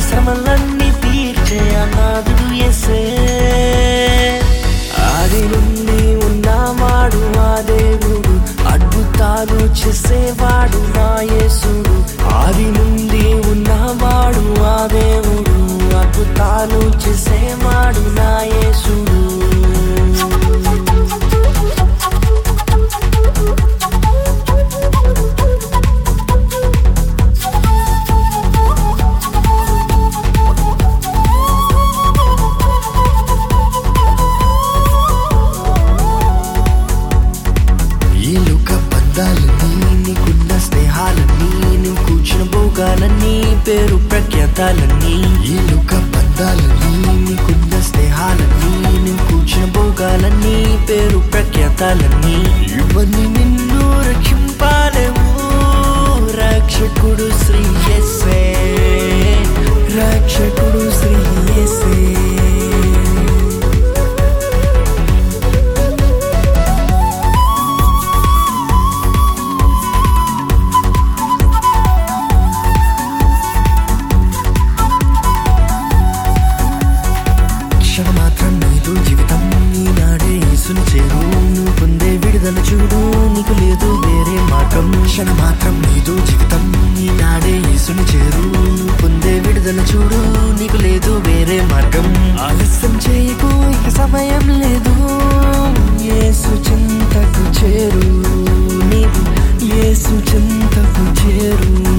శ్రమలన్నీ తీర్చే అనాథుడు యేసే. ఆది నుండి ఉన్నవాడు ఆ దేవుడు, అద్భుతాలు చేసేవాడు నా యేసుడు. ఆది నుండి ఉన్నవాడు ఆ దేవుడు, అద్భుతాలు చేసేవాడు నా యేసుడు. నీకున్న స్నేహాలన్నీ, నువ్వు కూర్చున్న భోగాలన్నీ, పేరు ప్రఖ్యాతాలన్నీ. ఈ లోక బంధాలన్నీ, నీకున్న స్నేహాలన్నీ, నువ్వు కూర్చున్న భోగాలన్నీ, పేరు ప్రఖ్యాతాలన్నీ. ఇవన్నీ నిన్ను రక్షింపాలేవు. రక్షకుడు శ్రీ యేసే, రక్షకుడు శ్రీ యేసే. క్షణమాత్రం నీదు జీవితం, ఈనాడే యేసుని చేరు. నువ్వు పొందే విడుదల చూడు, నీకు లేదు వేరే మార్గం. క్షణమాత్రం నీదు జీవితం, ఈనాడే యేసుని చేరు. నువ్వు పొందే విడుదల చూడు, నీకు లేదు వేరే మార్గం. ఆలస్యం చేయకు, ఇక సమయం లేదు. యేసు చింతకు చేరు, నీవు యేసు చింతకు చేరు.